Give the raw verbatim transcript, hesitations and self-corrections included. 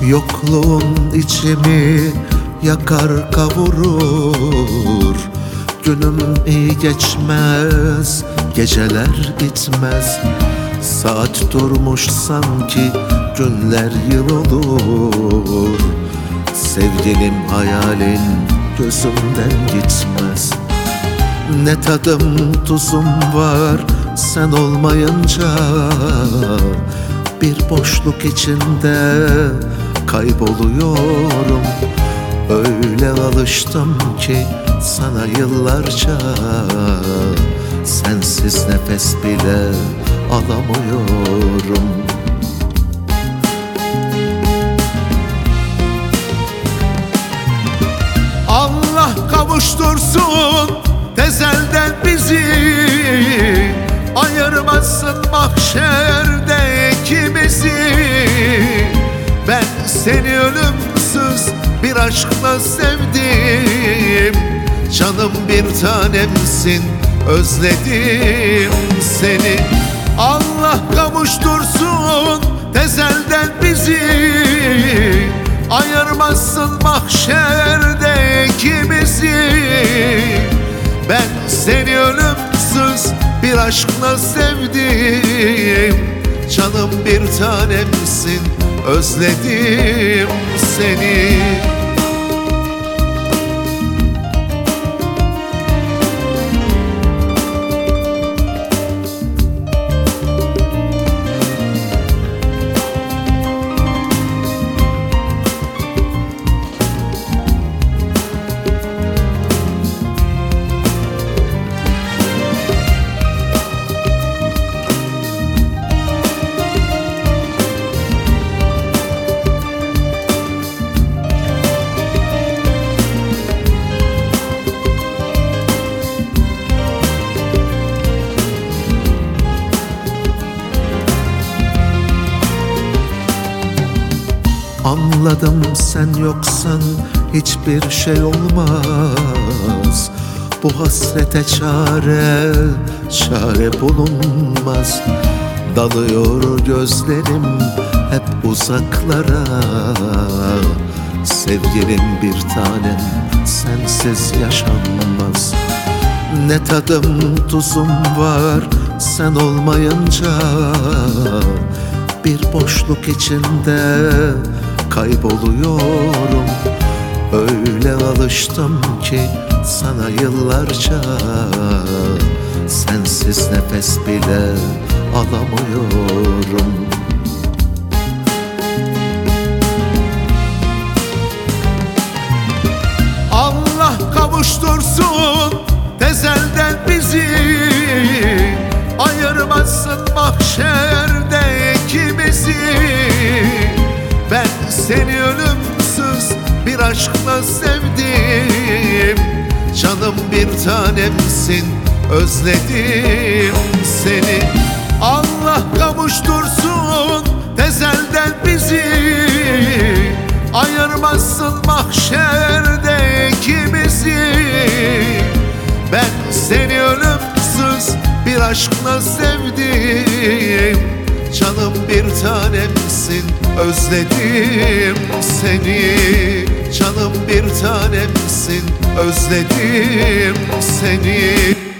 Yokluğun içimi yakar kavurur. Günüm iyi geçmez, geceler bitmez. Saat durmuş sanki günler yıl olur. Sevgilim hayalin gözümden gitmez. Ne tadım tuzum var sen olmayınca. Bir boşluk içinde kayboluyorum. Öyle alıştım ki sana yıllarca. Sensiz nefes bile alamıyorum. Allah kavuştursun tezelden bizi, ayırmasın mahşerde ikimizi. Ben seni ölümsüz bir aşkla sevdim. Canım bir tanemsin, özledim seni. Allah kavuştursun tezelden bizi, ayırmasın mahşerde ikimizi. Ben seni ölümsüz bir aşkla sevdim. Canım bir tanemsin, özledim seni. Anladım sen yoksan hiçbir şey olmaz. Bu hasrete çare, çare bulunmaz. Dalıyor gözlerim hep uzaklara. Sevgilim bir tanem sensiz yaşanmaz. Ne tadım tuzum var sen olmayınca. Bir boşluk içinde kayboluyorum. Öyle alıştım ki sana yıllarca. Sensiz nefes bile alamıyorum. Allah kavuştursun tezelden bizi, ayırmasın mahşerde ikimizi. Ben seni ölümsüz bir aşkla sevdim. Canım bir tanemsin, özledim seni. Allah kavuştursun tezelden bizi, ayırmasın mahşerde ikimizi. Ben seni ölümsüz bir aşkla sevdim. Canım bir tanemsin, özledim seni. Canım bir tanemsin, özledim seni.